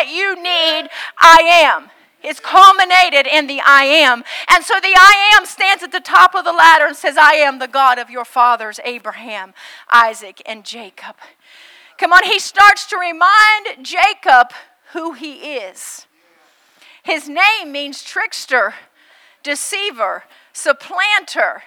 that you need, I am. It's culminated in the I am. And so the I am stands at the top of the ladder and says, I am the God of your fathers, Abraham, Isaac, and Jacob. Come on, he starts to remind Jacob who he is. His name means trickster, deceiver, supplanter.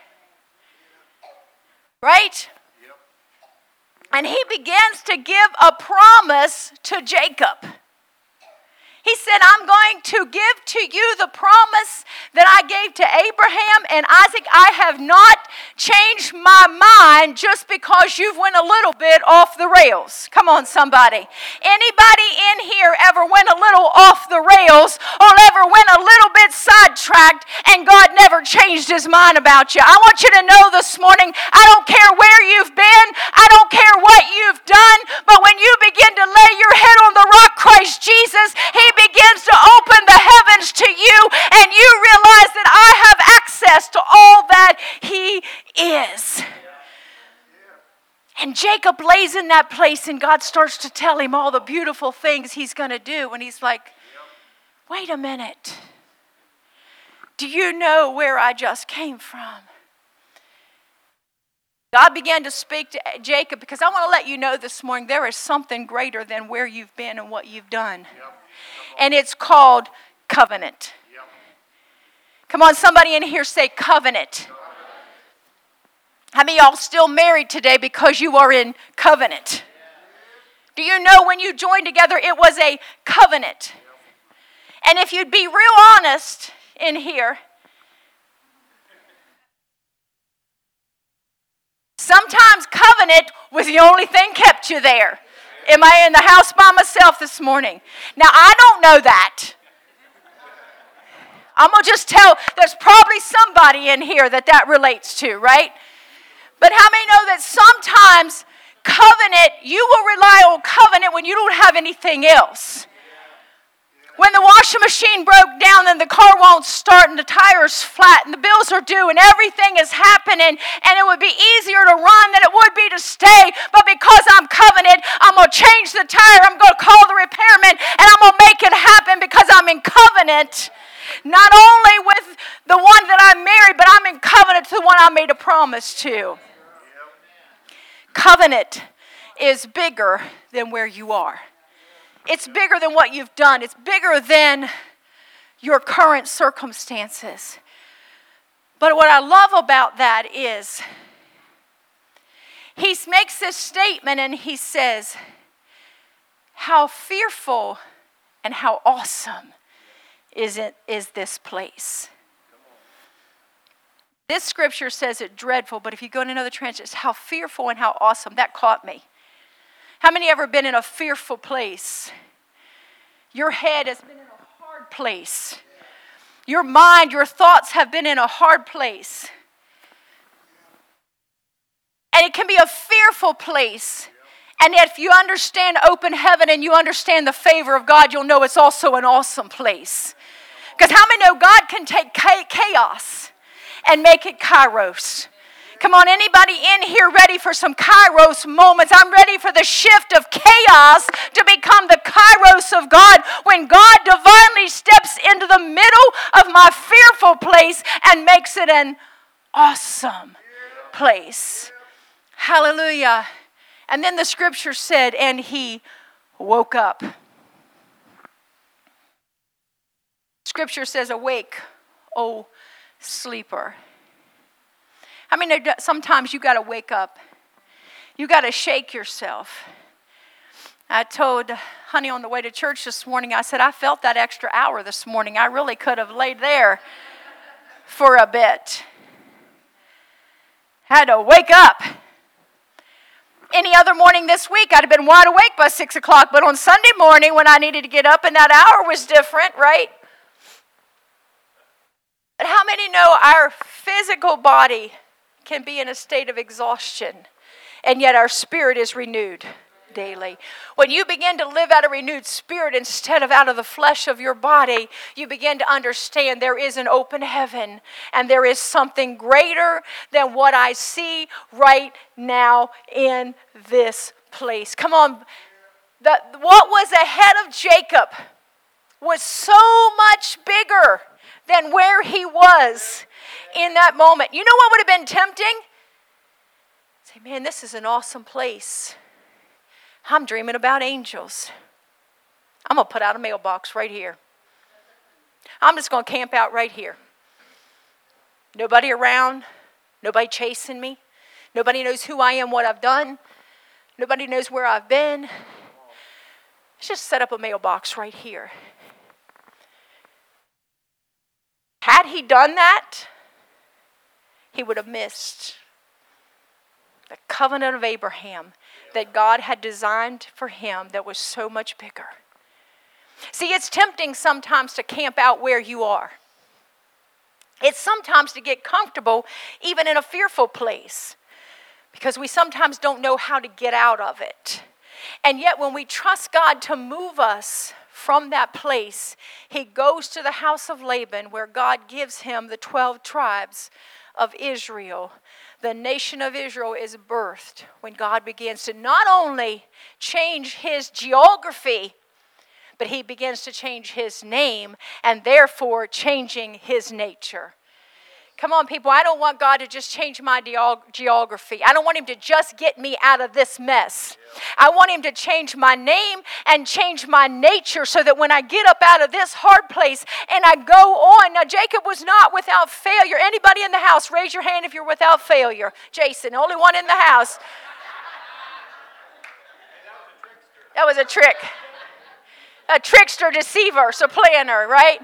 Right? And he begins to give a promise to Jacob. He said, I'm going to give to you the promise that I gave to Abraham and Isaac. I have not changed my mind just because you've went a little bit off the rails. Come on, somebody. Anybody in here ever went a little off the rails or ever went a little bit sidetracked and God never changed his mind about you? I want you to know this morning, I don't care where you've been. I don't care what you've done. But when you begin to lay your head on the rock, Christ Jesus, he begins to open the heavens to you, and you realize that I have access to all that he is. And Jacob lays in that place, and God starts to tell him all the beautiful things he's going to do. And he's like, wait a minute. Do you know where I just came from? God began to speak to Jacob, because I want to let you know this morning there is something greater than where you've been and what you've done. And it's called covenant. Come on, somebody in here say covenant. How many of y'all still married today because you are in covenant? Do you know when you joined together it was a covenant? And if you'd be real honest in here, sometimes covenant was the only thing kept you there. Am I in the house by myself this morning? Now, I don't know that. I'm going to just tell, there's probably somebody in here that relates to, right? But how many know that sometimes covenant, you will rely on covenant when you don't have anything else? When the washing machine broke down and the car won't start and the tire's flat and the bills are due and everything is happening and it would be easier to run than it would be to stay. But because I'm covenant, I'm going to change the tire. I'm going to call the repairman and I'm going to make it happen because I'm in covenant. Not only with the one that I married, but I'm in covenant to the one I made a promise to. Covenant is bigger than where you are. It's bigger than what you've done. It's bigger than your current circumstances. But what I love about that is he makes this statement and he says, how fearful and how awesome is this place. This scripture says it dreadful, but if you go to another translation, it's how fearful and how awesome. That caught me. How many ever been in a fearful place? Your head has been in a hard place. Your mind, your thoughts have been in a hard place. And it can be a fearful place. And if you understand open heaven and you understand the favor of God, you'll know it's also an awesome place. Because how many know God can take chaos and make it kairos? Come on, anybody in here ready for some kairos moments? I'm ready for the shift of chaos to become the kairos of God, when God divinely steps into the middle of my fearful place and makes it an awesome place. Hallelujah. And then the scripture said, and he woke up. Scripture says, awake, O sleeper. I mean, sometimes you got to wake up. You got to shake yourself. I told Honey on the way to church this morning, I said, I felt that extra hour this morning. I really could have laid there for a bit. Had to wake up. Any other morning this week, I'd have been wide awake by 6 o'clock. But on Sunday morning, when I needed to get up, and that hour was different, right? But how many know our physical body can be in a state of exhaustion, and yet our spirit is renewed daily? When you begin to live out a renewed spirit instead of out of the flesh of your body, you begin to understand there is an open heaven, and there is something greater than what I see right now in this place. Come on. What was ahead of Jacob was so much bigger than where he was in that moment. You know what would have been tempting? Say, man, this is an awesome place. I'm dreaming about angels. I'm going to put out a mailbox right here. I'm just going to camp out right here. Nobody around. Nobody chasing me. Nobody knows who I am, what I've done. Nobody knows where I've been. Let's just set up a mailbox right here. Had he done that, he would have missed the covenant of Abraham that God had designed for him that was so much bigger. See, it's tempting sometimes to camp out where you are. It's sometimes to get comfortable even in a fearful place because we sometimes don't know how to get out of it. And yet when we trust God to move us from that place, he goes to the house of Laban where God gives him the 12 tribes of Israel. The nation of Israel is birthed when God begins to not only change his geography, but he begins to change his name and therefore changing his nature. Come on, people, I don't want God to just change my geography. I don't want him to just get me out of this mess. I want him to change my name and change my nature so that when I get up out of this hard place and I go on. Now, Jacob was not without failure. Anybody in the house, raise your hand if you're without failure. Jason, only one in the house. That was a trick. A trickster, deceiver, supplanter, right?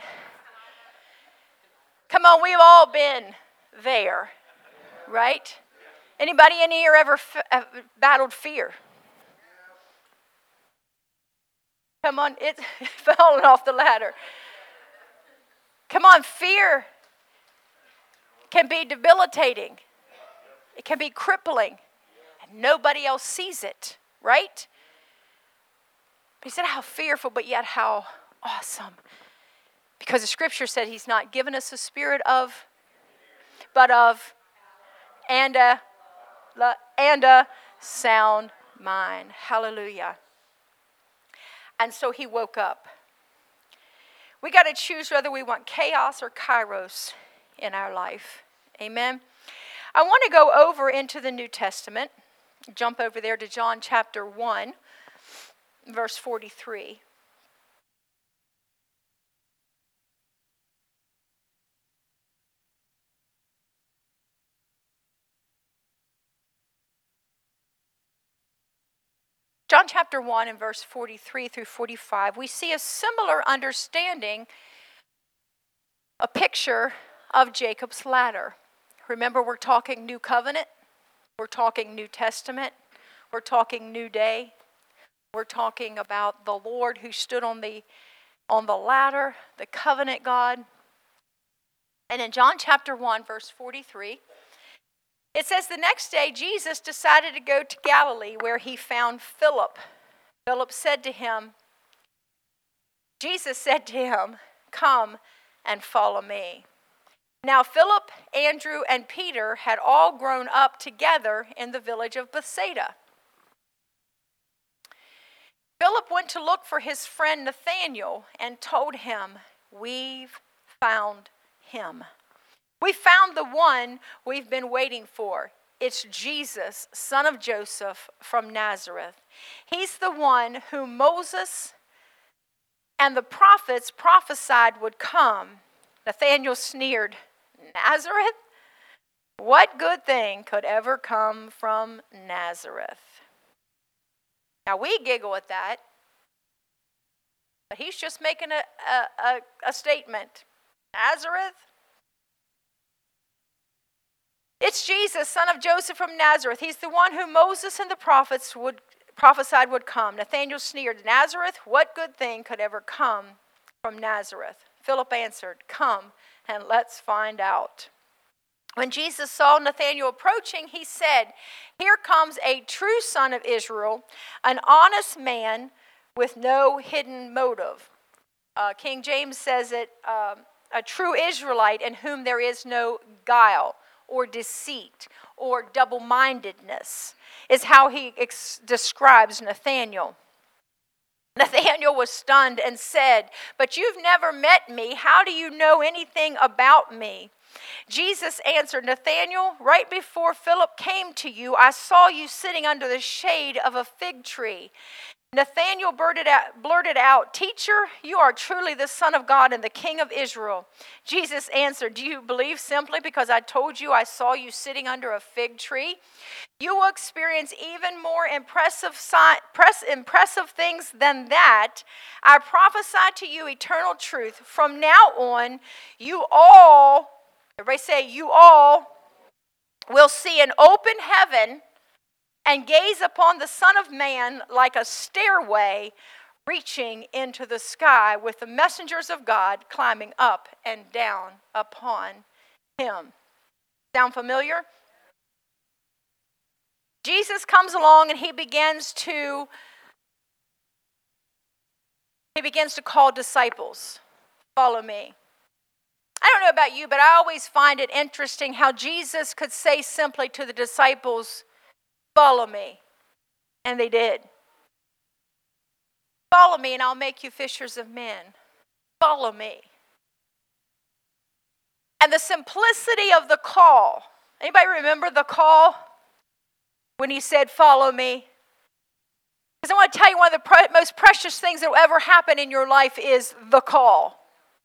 Come on, we've all been there, right? Anybody in here ever battled fear? Come on, it's falling off the ladder. Come on, fear can be debilitating. It can be crippling. And nobody else sees it, right? He said how fearful, but yet how awesome. Because the scripture said he's not given us a spirit of, but of, and a sound mind. Hallelujah. And so he woke up. We got to choose whether we want chaos or kairos in our life. Amen. I want to go over into the New Testament. Jump over there to John chapter 1. Verse 43. John chapter 1 and verse 43 through 45, we see a similar understanding, a picture of Jacob's ladder. Remember, we're talking New Covenant, we're talking New Testament, we're talking New Day. We're talking about the Lord who stood on the ladder, the covenant God. And in John chapter 1, verse 43, it says, the next day Jesus decided to go to Galilee where he found Philip. Philip said to him, Jesus said to him, come and follow me. Now Philip, Andrew, and Peter had all grown up together in the village of Bethsaida. Philip went to look for his friend Nathanael and told him, we've found him. We found the one we've been waiting for. It's Jesus, son of Joseph from Nazareth. He's the one whom Moses and the prophets prophesied would come. Nathanael sneered, Nazareth? What good thing could ever come from Nazareth? Now, we giggle at that, but he's just making a statement. Nazareth? It's Jesus, son of Joseph from Nazareth. He's the one whom Moses and the prophets prophesied would come. Nathanael sneered, Nazareth? What good thing could ever come from Nazareth? Philip answered, come and let's find out. When Jesus saw Nathanael approaching, he said, here comes a true son of Israel, an honest man with no hidden motive. King James says it, a true Israelite in whom there is no guile or deceit or double-mindedness is how he describes Nathanael. Nathanael was stunned and said, "But you've never met me. How do you know anything about me?" Jesus answered, "Nathanael, right before Philip came to you, I saw you sitting under the shade of a fig tree." Nathanael blurted out, "Teacher, you are truly the Son of God and the King of Israel." Jesus answered, "Do you believe simply because I told you I saw you sitting under a fig tree? You will experience even more impressive things than that. I prophesy to you eternal truth. From now on, you all, everybody say, you all will see an open heaven and gaze upon the Son of Man like a stairway reaching into the sky with the messengers of God climbing up and down upon him." Sound familiar? Jesus comes along and he begins to call disciples. Follow me. I don't know about you, but I always find it interesting how Jesus could say simply to the disciples, "Follow me." And they did. "Follow me and I'll make you fishers of men." Follow me. And the simplicity of the call. Anybody remember the call when he said, "Follow me"? Because I want to tell you, one of the most precious things that will ever happen in your life is the call.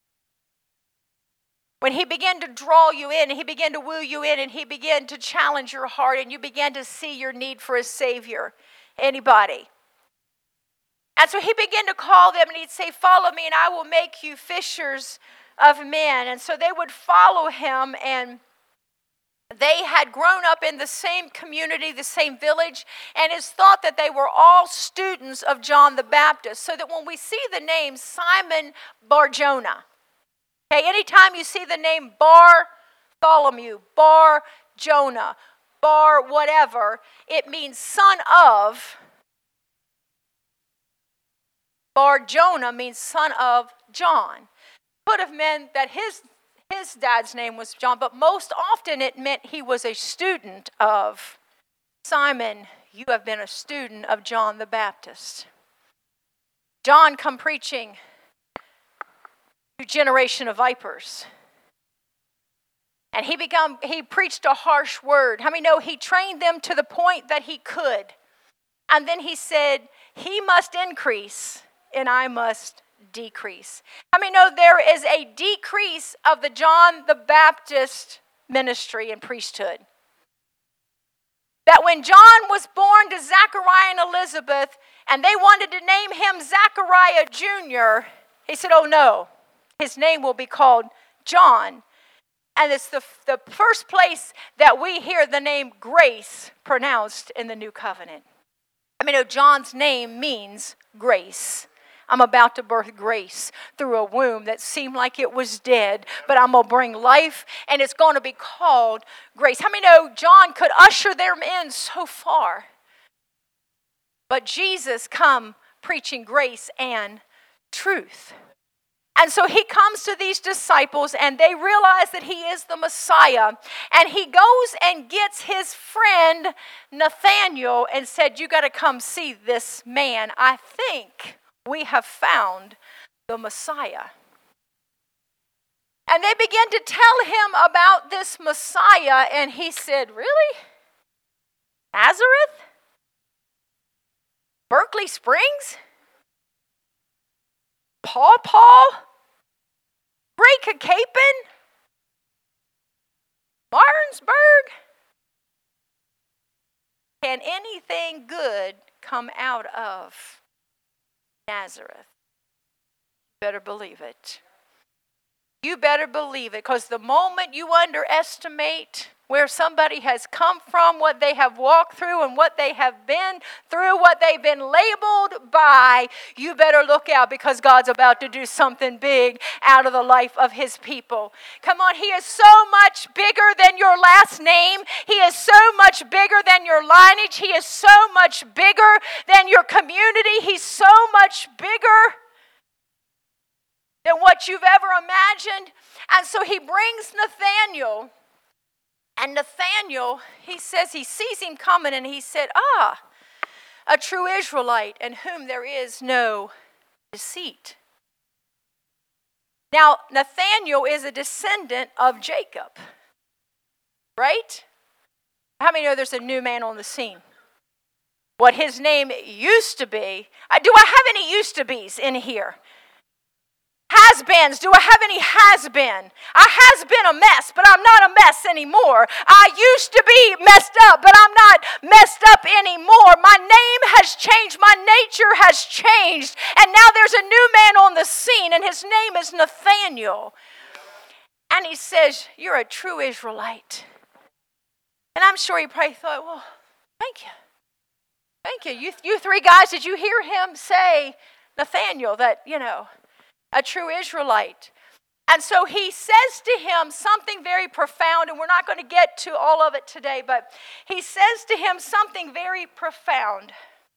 When he began to draw you in, and he began to woo you in, and he began to challenge your heart, and you began to see your need for a Savior. Anybody? And so he began to call them, and he'd say, "Follow me, and I will make you fishers of men." And so they would follow him, and they had grown up in the same community, the same village, and it's thought that they were all students of John the Baptist. So that when we see the name Simon Bar-Jonah, okay, anytime you see the name Bartholomew, Bar-Jonah, Bar whatever, it means son of. Bar-Jonah means son of John. Could have meant that his dad's name was John, but most often it meant he was a student of Simon. You have been a student of John the Baptist. John come preaching, "You generation of vipers." And he preached a harsh word. How many know he trained them to the point that he could? And then he said, "He must increase and I must decrease." How many know there is a decrease of the John the Baptist ministry and priesthood? That when John was born to Zachariah and Elizabeth, and they wanted to name him Zachariah Jr., he said, "Oh no, his name will be called John." And it's the first place that we hear the name grace pronounced in the New Covenant. I mean, John's name means grace. I'm about to birth grace through a womb that seemed like it was dead, but I'm going to bring life, and it's going to be called grace. How many know John could usher them in so far? But Jesus come preaching grace and truth. And so he comes to these disciples, and they realize that he is the Messiah. And he goes and gets his friend Nathanael and said, "You got to come see this man. I think we have found the Messiah." And they began to tell him about this Messiah, and he said, "Really? Nazareth? Berkeley Springs? Paw? Great Capen? Martinsburg? Can anything good come out of Nazareth?" You better believe it. You better believe it, because the moment you underestimate where somebody has come from, what they have walked through, and what they have been through, what they've been labeled by, you better look out, because God's about to do something big out of the life of his people. Come on, he is so much bigger than your last name. He is so much bigger than your lineage. He is so much bigger than your community. He's so much bigger than what you've ever imagined. And so he brings Nathanael. And Nathanael, he says he sees him coming, and he said, a true Israelite, in whom there is no deceit. Now, Nathanael is a descendant of Jacob, right? How many know there's a new man on the scene? What his name used to be. Do I have any used to be's in here? Has-beens. Do I have any has-been? I has been a mess, but I'm not a mess anymore. I used to be messed up, but I'm not messed up anymore. My name has changed. My nature has changed. And now there's a new man on the scene, and his name is Nathanael. And he says, you're a true Israelite. And I'm sure he probably thought, well, thank you. Thank you. You three guys, did you hear him say, Nathanael, that, a true Israelite? And so he says to him something very profound, and we're not going to get to all of it today, but he says to him something very profound.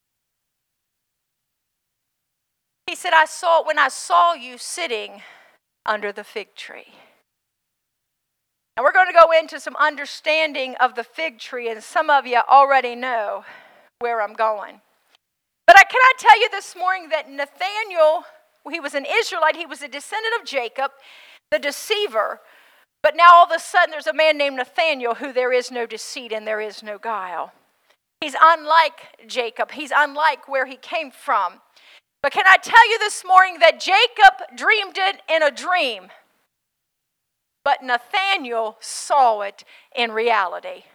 He said, when I saw you sitting under the fig tree. And we're going to go into some understanding of the fig tree, and some of you already know where I'm going. But can I tell you this morning that Nathanael, he was an Israelite, he was a descendant of Jacob, the deceiver. But now all of a sudden there's a man named Nathanael who there is no deceit and there is no guile. He's unlike Jacob. He's unlike where he came from. But can I tell you this morning that Jacob dreamed it in a dream, but Nathanael saw it in reality.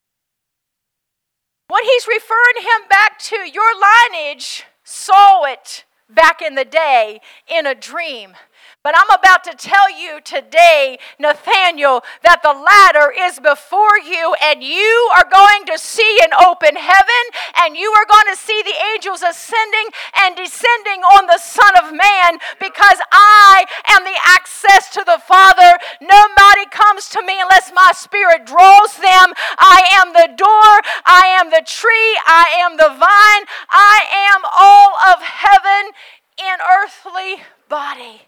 What he's referring him back to, your lineage saw it back in the day in a dream. But I'm about to tell you today, Nathanael, that the ladder is before you, and you are going to see an open heaven, and you are going to see the angels ascending and descending on the Son of Man, because I am the access to the Father. Nobody comes to me unless my Spirit draws them. I am the door. I am the tree. I am the vine. I am all of heaven in earthly body.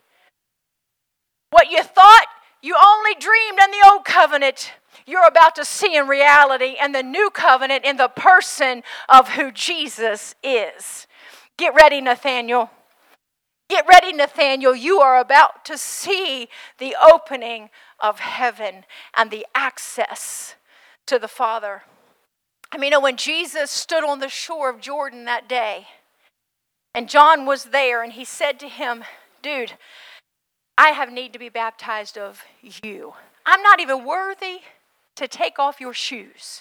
What you thought you only dreamed in the old covenant, you're about to see in reality in the new covenant in the person of who Jesus is. Get ready, Nathanael. Get ready, Nathanael. You are about to see the opening of heaven and the access to the Father. I mean, when Jesus stood on the shore of Jordan that day, and John was there, and he said to him, dude, I have need to be baptized of you. I'm not even worthy to take off your shoes.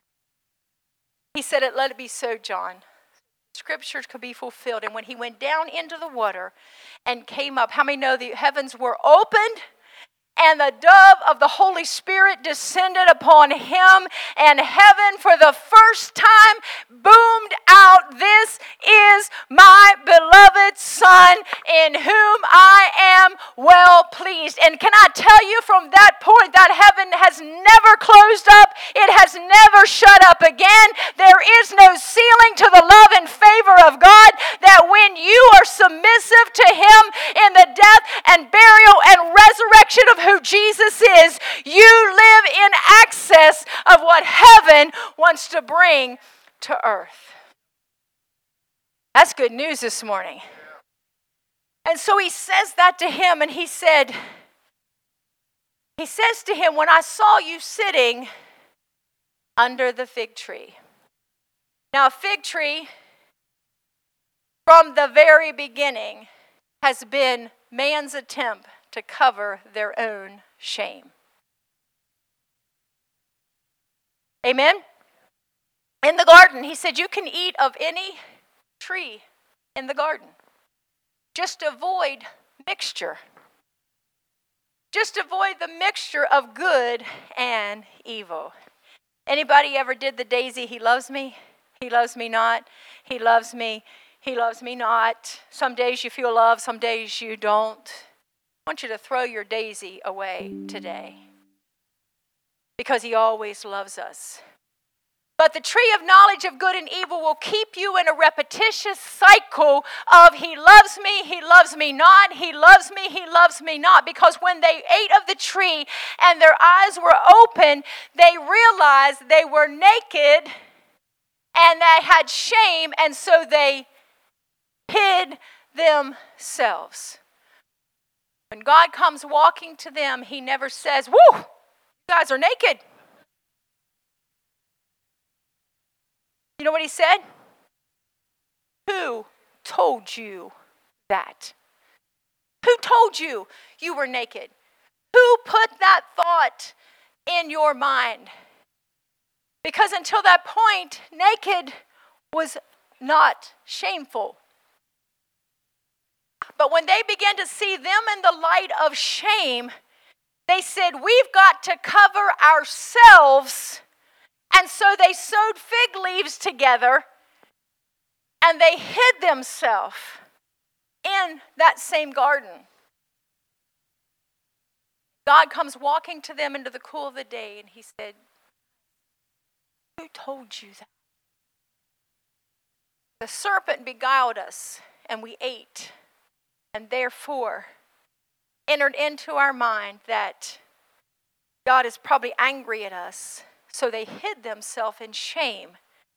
He said, let it be so, John. Scriptures could be fulfilled. And when he went down into the water and came up, how many know the heavens were opened? And the dove of the Holy Spirit descended upon him, and heaven for the first time boomed out, "This is my beloved Son, in whom I am well pleased." And can I tell you, from that point, that heaven has never closed up. It has never shut up again. There is no ceiling to the love and favor of God, that when you are submissive to him in the death and burial and resurrection of who Jesus is, you live in access of what heaven wants to bring to earth. That's good news this morning. And so he says that to him, and he says to him, when I saw you sitting under the fig tree. Now, a fig tree, from the very beginning, has been man's attempt to cover their own shame. Amen? In the garden, he said, you can eat of any tree in the garden. Just avoid mixture. Just avoid the mixture of good and evil. Anybody ever did the daisy, he loves me, he loves me not, he loves me, he loves me not. Some days you feel love, some days you don't. I want you to throw your daisy away today, because he always loves us. But the tree of knowledge of good and evil will keep you in a repetitious cycle of he loves me not, he loves me not. Because when they ate of the tree and their eyes were open, they realized they were naked and they had shame, and so they hid themselves. When God comes walking to them, he never says, "Woo, you guys are naked." You know what he said? Who told you that? Who told you you were naked? Who put that thought in your mind? Because until that point, naked was not shameful. But when they began to see them in the light of shame, they said, "We've got to cover ourselves." And so they sewed fig leaves together and they hid themselves in that same garden. God comes walking to them into the cool of the day, and he said, "Who told you that? The serpent beguiled us, and we ate, and therefore entered into our mind that God is probably angry at us." So they hid themselves in shame.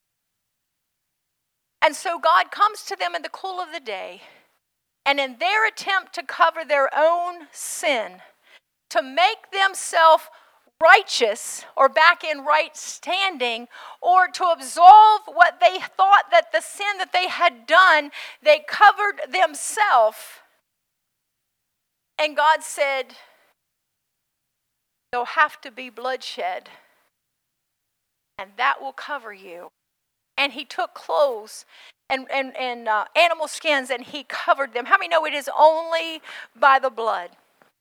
And so God comes to them in the cool of the day, and in their attempt to cover their own sin, to make themselves righteous or back in right standing, or to absolve what they thought that the sin that they had done, they covered themselves. And God said, "There'll have to be bloodshed, and that will cover you." And he took clothes and animal skins, and he covered them. How many know it is only by the blood?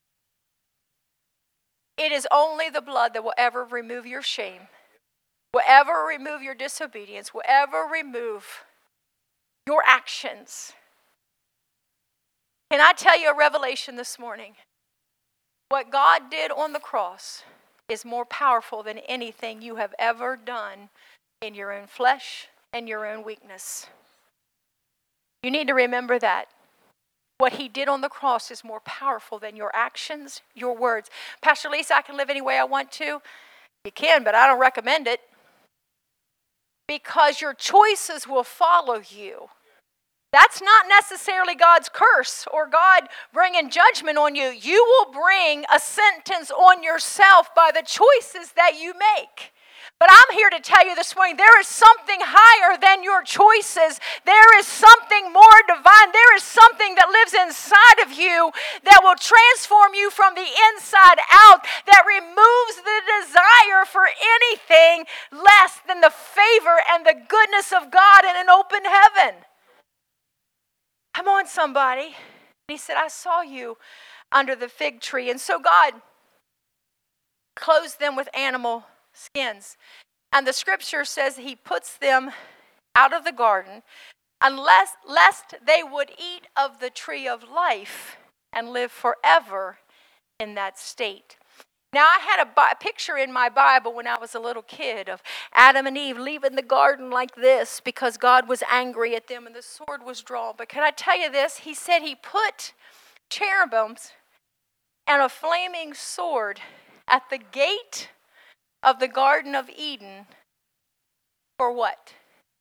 It is only the blood that will ever remove your shame, will ever remove your disobedience, will ever remove your actions. Can I tell you a revelation this morning? What God did on the cross is more powerful than anything you have ever done in your own flesh and your own weakness. You need to remember that. What he did on the cross is more powerful than your actions, your words. "Pastor Lisa, I can live any way I want to." You can, but I don't recommend it. Because your choices will follow you. That's not necessarily God's curse or God bringing judgment on you. You will bring a sentence on yourself by the choices that you make. But I'm here to tell you this morning, there is something higher than your choices. There is something more divine. There is something that lives inside of you that will transform you from the inside out, that removes the desire for anything less than the favor and the goodness of God in an open heaven. Come on, somebody. He said, "I saw you under the fig tree." And so God clothes them with animal skins. And the scripture says he puts them out of the garden lest they would eat of the tree of life and live forever in that state. Now, I had a picture in my Bible when I was a little kid of Adam and Eve leaving the garden like this because God was angry at them and the sword was drawn. But can I tell you this? He said he put cherubims and a flaming sword at the gate of the Garden of Eden. For what?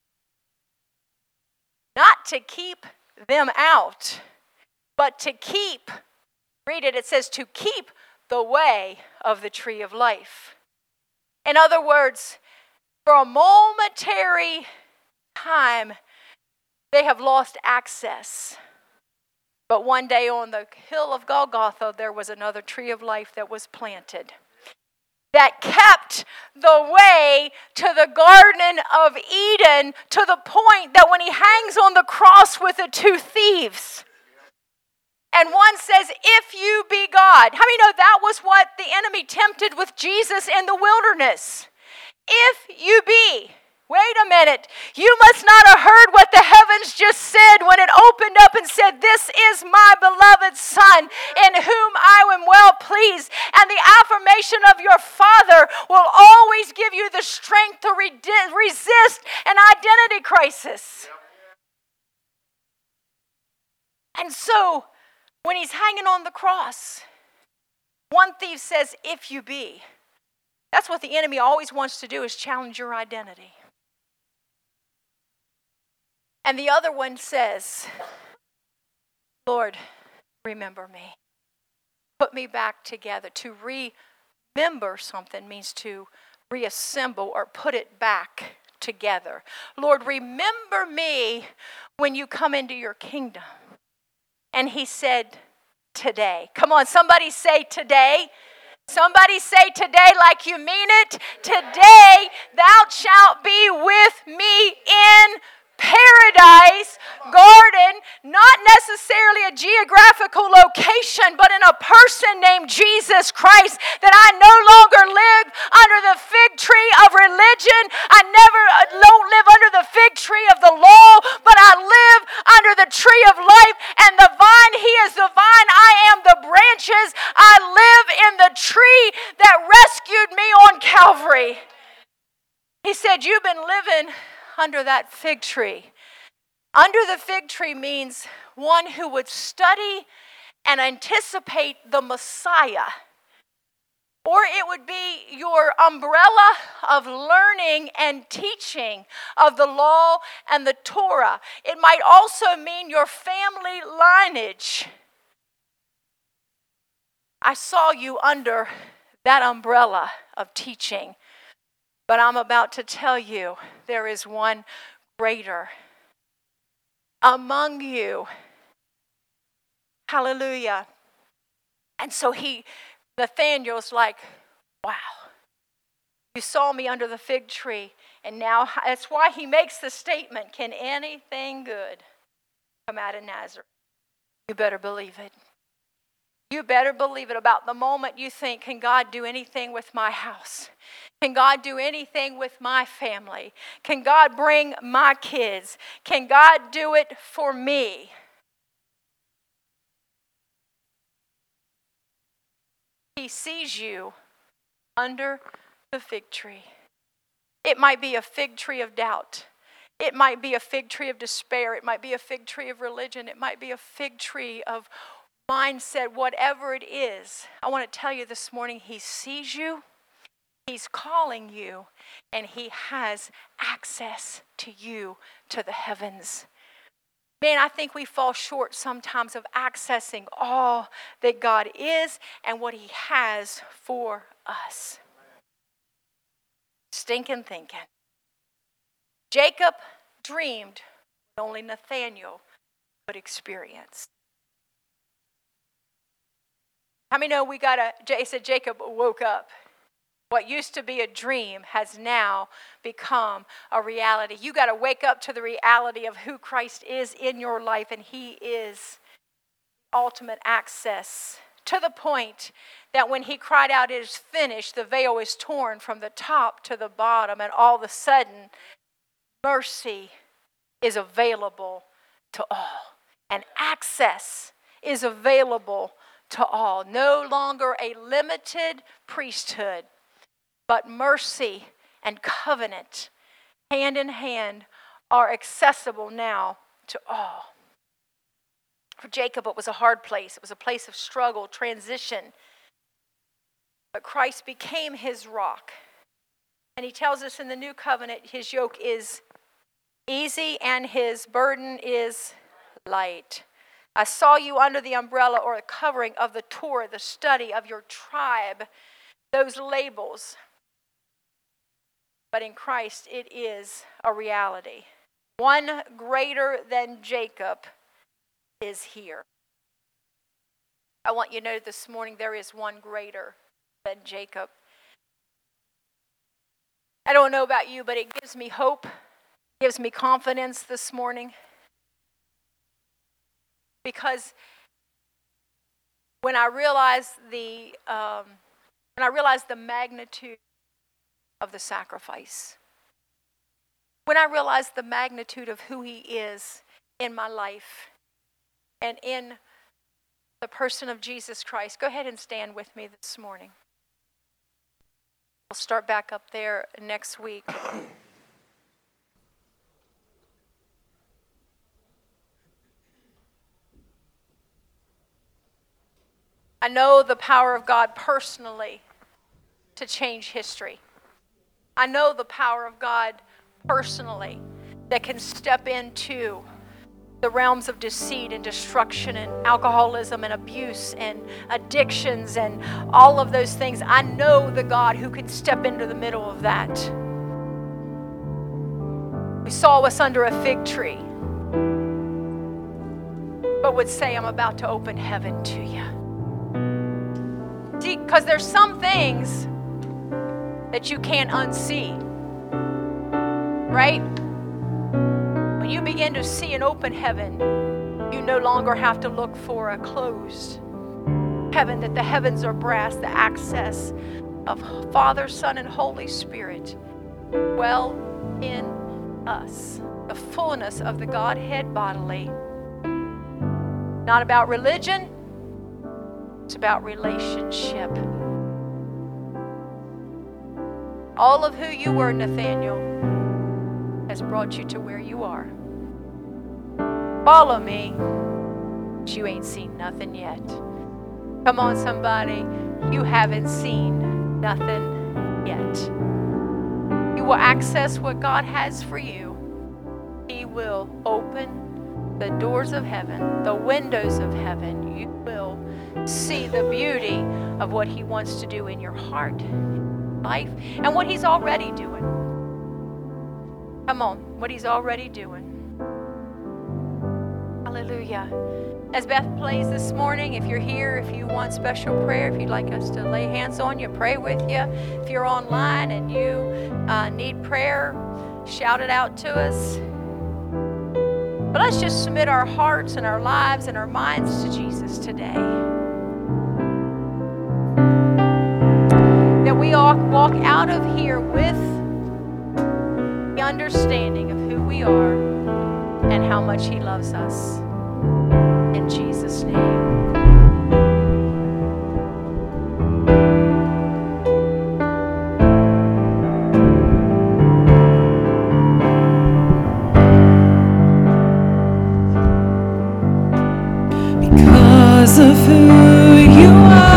Not to keep them out, but to keep, read it, it says to keep the way of the tree of life. In other words, for a momentary time, they have lost access. But one day on the hill of Golgotha, there was another tree of life that was planted that kept the way to the Garden of Eden, to the point that when he hangs on the cross with the two thieves, and one says, "If you be God." How many know that was what the enemy tempted with Jesus in the wilderness? If you be. Wait a minute. You must not have heard what the heavens just said when it opened up and said, "This is my beloved Son in whom I am well pleased." And the affirmation of your Father will always give you the strength to resist an identity crisis. And so, when he's hanging on the cross, one thief says, "If you be." That's what the enemy always wants to do, is challenge your identity. And the other one says, Lord, remember me. Put me back together. To remember something means to reassemble or put it back together. Lord, remember me when you come into your kingdom. And he said, today. Come on, somebody say today. Somebody say today like you mean it. Today thou shalt be with me in paradise garden, not necessarily a geographical location, but in a person named Jesus Christ, that I no longer live under the fig tree of religion. I don't live under the fig tree of the law, but I live under the tree of life, and the vine, he is the vine, I am the branches. I live in the tree that rescued me on Calvary. He said, you've been living under that fig tree. Under the fig tree means one who would study and anticipate the Messiah. Or it would be your umbrella of learning and teaching of the law and the Torah. It might also mean your family lineage. I saw you under that umbrella of teaching. But I'm about to tell you, there is one greater among you. Hallelujah. And so Nathaniel's like, wow, you saw me under the fig tree, and now that's why he makes the statement, can anything good come out of Nazareth? You better believe it. You better believe it. About the moment you think, can God do anything with my house? Can God do anything with my family? Can God bring my kids? Can God do it for me? He sees you under the fig tree. It might be a fig tree of doubt. It might be a fig tree of despair. It might be a fig tree of religion. It might be a fig tree of mindset, whatever it is. I want to tell you this morning, he sees you, he's calling you, and he has access to you, to the heavens. Man, I think we fall short sometimes of accessing all that God is and what he has for us. Stinking thinking. Jacob dreamed what only Nathaniel could experience. How many know it said Jacob woke up. What used to be a dream has now become a reality. You got to wake up to the reality of who Christ is in your life, and he is ultimate access, to the point that when he cried out, it is finished, the veil is torn from the top to the bottom, and all of a sudden, mercy is available to all, and access is available to all. No longer a limited priesthood, but mercy and covenant, hand in hand, are accessible now to all. For Jacob, it was a hard place. It was a place of struggle, transition. But Christ became his rock. And he tells us in the new covenant, his yoke is easy and his burden is light. I saw you under the umbrella or the covering of the Torah, the study of your tribe, those labels. But in Christ, it is a reality. One greater than Jacob is here. I want you to know this morning there is one greater than Jacob. I don't know about you, but it gives me hope, gives me confidence this morning. Because when I realized the magnitude of the sacrifice, when I realized the magnitude of who he is in my life and in the person of Jesus Christ. Go ahead and stand with me this morning. We'll start back up there next week. I know the power of God personally to change history. I know the power of God personally that can step into the realms of deceit and destruction and alcoholism and abuse and addictions and all of those things. I know the God who can step into the middle of that. We saw us under a fig tree, but would say, I'm about to open heaven to you. See, because there's some things that you can't unsee, right? When you begin to see an open heaven, you no longer have to look for a closed heaven, that the heavens are brass, the access of Father, Son, and Holy Spirit dwell in us. The fullness of the Godhead bodily. Not about religion, it's about relationship. All of who you were, Nathaniel, has brought you to where you are. Follow me, but you ain't seen nothing yet. Come on, somebody. You haven't seen nothing yet. You will access what God has for you. He will open the doors of heaven, the windows of heaven. You will see the beauty of what He wants to do in your heart, life, and what He's already doing. Come on, what He's already doing. Hallelujah. As Beth plays this morning, if you're here, if you want special prayer, if you'd like us to lay hands on you, pray with you. If you're online and you need prayer, shout it out to us. But let's just submit our hearts and our lives and our minds to Jesus today. That we all walk out of here with the understanding of who we are and how much He loves us. In Jesus' name. Because of who you are.